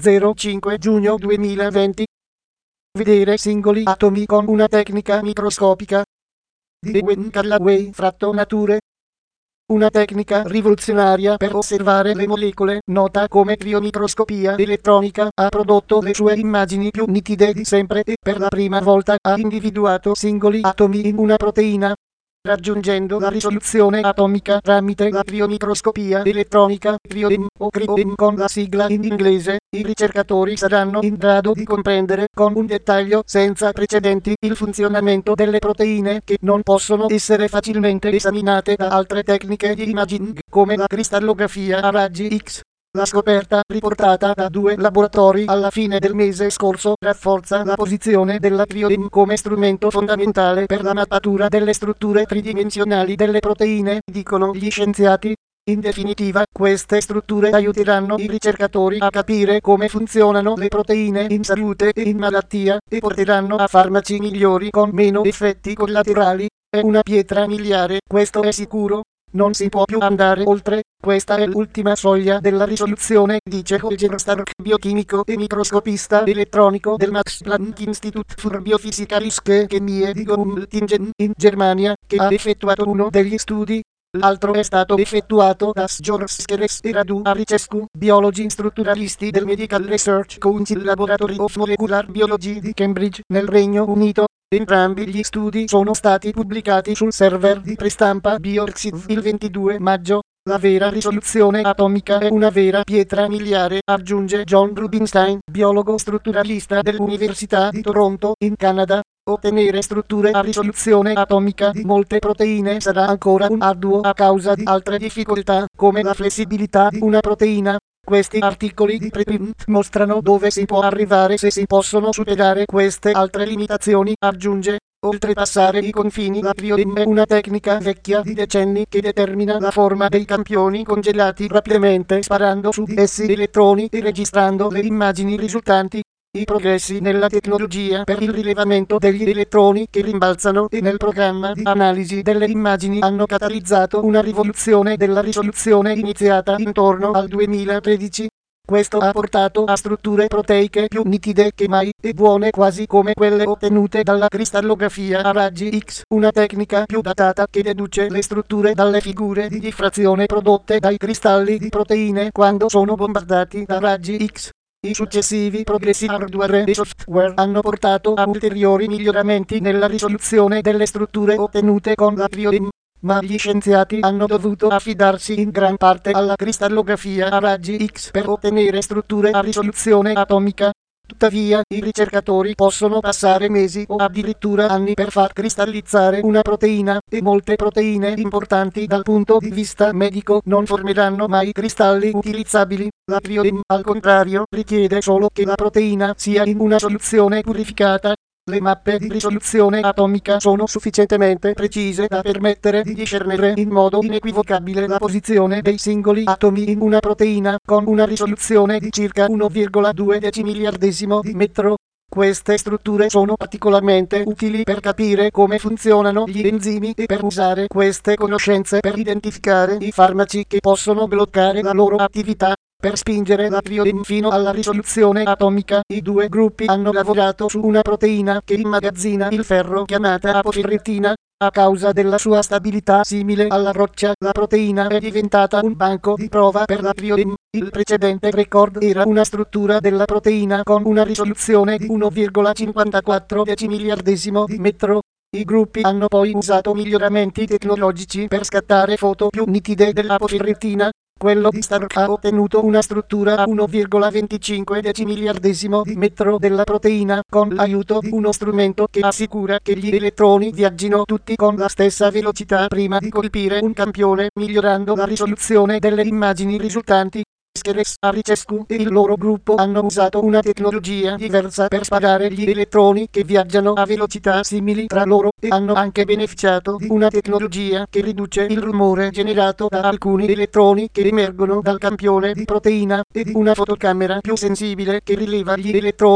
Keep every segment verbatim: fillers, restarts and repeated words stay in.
zero cinque giugno duemilaventi. Vedere singoli atomi con una tecnica microscopica di Ewen Callaway, frattonature. Una tecnica rivoluzionaria per osservare le molecole, nota come criomicroscopia elettronica, ha prodotto le sue immagini più nitide di sempre e per la prima volta ha individuato singoli atomi in una proteina, raggiungendo la risoluzione atomica tramite la criomicroscopia elettronica, cryo-EM o cryo-EM con la sigla in inglese. I ricercatori saranno in grado di comprendere con un dettaglio senza precedenti il funzionamento delle proteine che non possono essere facilmente esaminate da altre tecniche di imaging come la cristallografia a raggi X. La scoperta, riportata da due laboratori alla fine del mese scorso, rafforza la posizione della cryo-EM come strumento fondamentale per la mappatura delle strutture tridimensionali delle proteine, dicono gli scienziati. In definitiva, queste strutture aiuteranno i ricercatori a capire come funzionano le proteine in salute e in malattia, e porteranno a farmaci migliori con meno effetti collaterali. È una pietra miliare, questo è sicuro. Non si può più andare oltre, questa è l'ultima soglia della risoluzione, dice Holger Stark, biochimico e microscopista elettronico del Max Planck Institute für Biophysikalische Chemie di Göttingen, in Germania, che ha effettuato uno degli studi. L'altro è stato effettuato da George Scheres e Radu Aricescu, biologi strutturalisti del Medical Research Council Laboratory of Molecular Biology di Cambridge, nel Regno Unito. Entrambi gli studi sono stati pubblicati sul server di prestampa BioArchive il ventidue maggio. La vera risoluzione atomica è una vera pietra miliare, aggiunge John Rubinstein, biologo strutturalista dell'Università di Toronto, in Canada. Ottenere strutture a risoluzione atomica di molte proteine sarà ancora un arduo a causa di altre difficoltà, come la flessibilità di una proteina. Questi articoli di preprint mostrano dove si può arrivare se si possono superare queste altre limitazioni, aggiunge. Oltrepassare i confini, la cryo-EM è una tecnica vecchia di decenni che determina la forma dei campioni congelati rapidamente sparando su di essi elettroni e registrando le immagini risultanti. I progressi nella tecnologia per il rilevamento degli elettroni che rimbalzano e nel programma di analisi delle immagini hanno catalizzato una rivoluzione della risoluzione iniziata intorno al duemilatredici. Questo ha portato a strutture proteiche più nitide che mai e buone quasi come quelle ottenute dalla cristallografia a raggi X, una tecnica più datata che deduce le strutture dalle figure di diffrazione prodotte dai cristalli di proteine quando sono bombardati da raggi X. I successivi progressi hardware e software hanno portato a ulteriori miglioramenti nella risoluzione delle strutture ottenute con la cryo-EM, ma gli scienziati hanno dovuto affidarsi in gran parte alla cristallografia a raggi X per ottenere strutture a risoluzione atomica. Tuttavia, i ricercatori possono passare mesi o addirittura anni per far cristallizzare una proteina, e molte proteine importanti dal punto di vista medico non formeranno mai cristalli utilizzabili. La cryo-EM, al contrario, richiede solo che la proteina sia in una soluzione purificata. Le mappe di risoluzione atomica sono sufficientemente precise da permettere di discernere in modo inequivocabile la posizione dei singoli atomi in una proteina, con una risoluzione di circa uno virgola due decimiliardesimo di metro. Queste strutture sono particolarmente utili per capire come funzionano gli enzimi e per usare queste conoscenze per identificare i farmaci che possono bloccare la loro attività. Per spingere la cryo-EM fino alla risoluzione atomica, i due gruppi hanno lavorato su una proteina che immagazzina il ferro chiamata apoferritina. A causa della sua stabilità simile alla roccia, la proteina è diventata un banco di prova per la cryo-EM. Il precedente record era una struttura della proteina con una risoluzione di uno virgola cinquantaquattro decimiliardesimo di metro. I gruppi hanno poi usato miglioramenti tecnologici per scattare foto più nitide dell'apoferritina. Quello di Stark ha ottenuto una struttura a uno virgola venticinque decimiliardesimo di metro della proteina, con l'aiuto di uno strumento che assicura che gli elettroni viaggino tutti con la stessa velocità prima di colpire un campione, migliorando la risoluzione delle immagini risultanti. Scheres, Aricescu e il loro gruppo hanno usato una tecnologia diversa per sparare gli elettroni che viaggiano a velocità simili tra loro, e hanno anche beneficiato di una tecnologia che riduce il rumore generato da alcuni elettroni che emergono dal campione di proteina, e di una fotocamera più sensibile che rileva gli elettroni.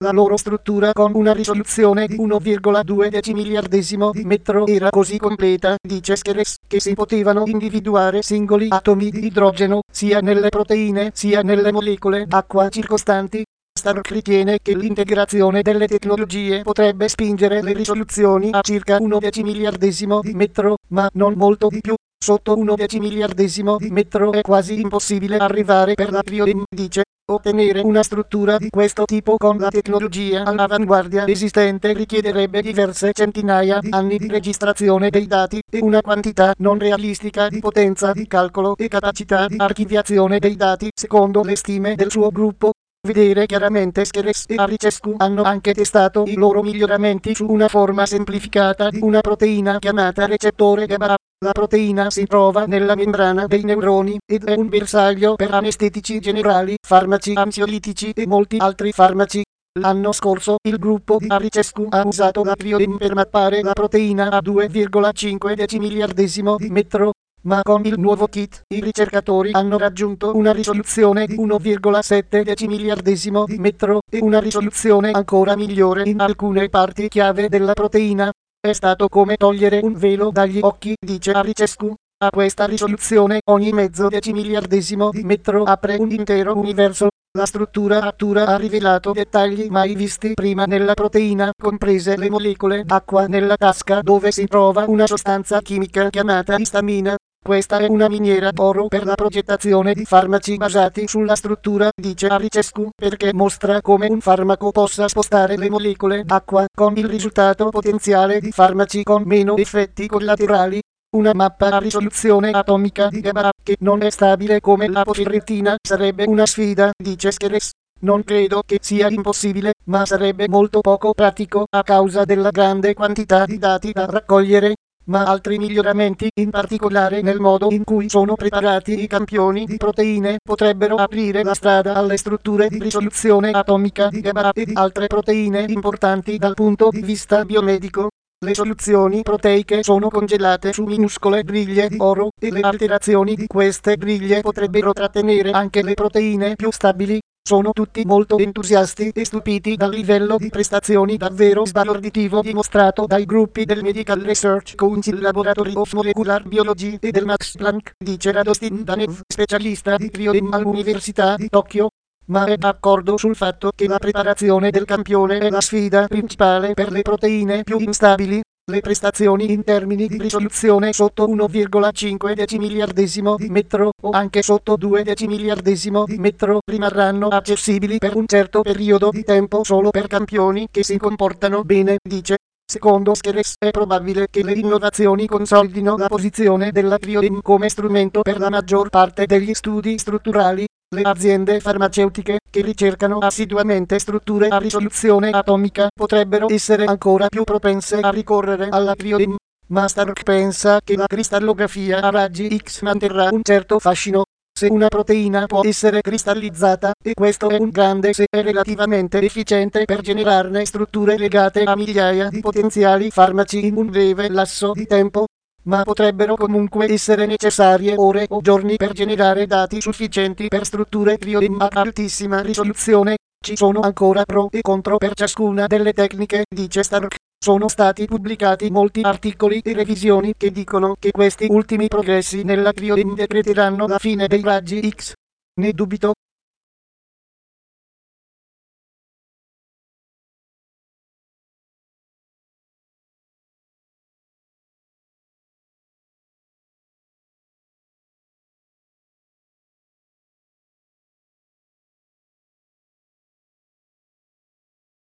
La loro struttura con una risoluzione di uno virgola due decimiliardesimo di metro era così completa, dice Scheres, che si potevano individuare singoli atomi di idrogeno, sia nelle proteine sia nelle molecole d'acqua circostanti. Stark ritiene che l'integrazione delle tecnologie potrebbe spingere le risoluzioni a circa uno decimiliardesimo di metro, ma non molto di più. Sotto uno decimiliardesimo di metro è quasi impossibile arrivare per la Cryo-E M, dice. Ottenere una struttura di questo tipo con la tecnologia all'avanguardia esistente richiederebbe diverse centinaia di anni di registrazione dei dati e una quantità non realistica di potenza di calcolo e capacità di archiviazione dei dati, secondo le stime del suo gruppo. Vedere chiaramente Scheres e Aricescu hanno anche testato i loro miglioramenti su una forma semplificata di una proteina chiamata recettore GABA. La proteina si trova nella membrana dei neuroni ed è un bersaglio per anestetici generali, farmaci ansiolitici e molti altri farmaci. L'anno scorso il gruppo di Aricescu ha usato la Cryo-E M per mappare la proteina a due virgola cinque decimiliardesimo di metro. Ma con il nuovo kit, i ricercatori hanno raggiunto una risoluzione di uno virgola sette decimiliardesimo di metro e una risoluzione ancora migliore in alcune parti chiave della proteina. È stato come togliere un velo dagli occhi, dice Aricescu. A questa risoluzione, ogni mezzo decimiliardesimo di metro apre un intero universo. La struttura attura ha rivelato dettagli mai visti prima nella proteina, comprese le molecole d'acqua nella tasca dove si trova una sostanza chimica chiamata istamina. Questa è una miniera d'oro per la progettazione di farmaci basati sulla struttura, dice Aricescu, perché mostra come un farmaco possa spostare le molecole d'acqua, con il risultato potenziale di farmaci con meno effetti collaterali. Una mappa a risoluzione atomica di GABA, che non è stabile come la poferretina, sarebbe una sfida, dice Scheres. Non credo che sia impossibile, ma sarebbe molto poco pratico a causa della grande quantità di dati da raccogliere. Ma altri miglioramenti, in particolare nel modo in cui sono preparati i campioni di proteine, potrebbero aprire la strada alle strutture di risoluzione atomica di GABA e di altre proteine importanti dal punto di vista biomedico. Le soluzioni proteiche sono congelate su minuscole griglie di oro e le alterazioni di queste griglie potrebbero trattenere anche le proteine più stabili. Sono tutti molto entusiasti e stupiti dal livello di prestazioni davvero sbalorditivo dimostrato dai gruppi del Medical Research Council Laboratory of Molecular Biology e del Max Planck, dice Radostin Danev, specialista di Cryo-E M all'Università di Tokyo. Ma è d'accordo sul fatto che la preparazione del campione è la sfida principale per le proteine più instabili. Le prestazioni in termini di risoluzione sotto uno virgola cinque decimiliardesimo di metro o anche sotto due decimiliardesimo di metro rimarranno accessibili per un certo periodo di tempo solo per campioni che si comportano bene, dice. Secondo Scheres è probabile che le innovazioni consolidino la posizione della Cryo-E M come strumento per la maggior parte degli studi strutturali. Le aziende farmaceutiche, che ricercano assiduamente strutture a risoluzione atomica, potrebbero essere ancora più propense a ricorrere alla Cryo-E M. Ma Stark pensa che la cristallografia a raggi X manterrà un certo fascino. Se una proteina può essere cristallizzata, e questo è un grande se è relativamente efficiente per generarne strutture legate a migliaia di potenziali farmaci in un breve lasso di tempo, ma potrebbero comunque essere necessarie ore o giorni per generare dati sufficienti per strutture Cryo-E M a altissima risoluzione. Ci sono ancora pro e contro per ciascuna delle tecniche, dice Stark. Sono stati pubblicati molti articoli e revisioni che dicono che questi ultimi progressi nella Cryo-E M decreteranno la fine dei raggi X. Ne dubito.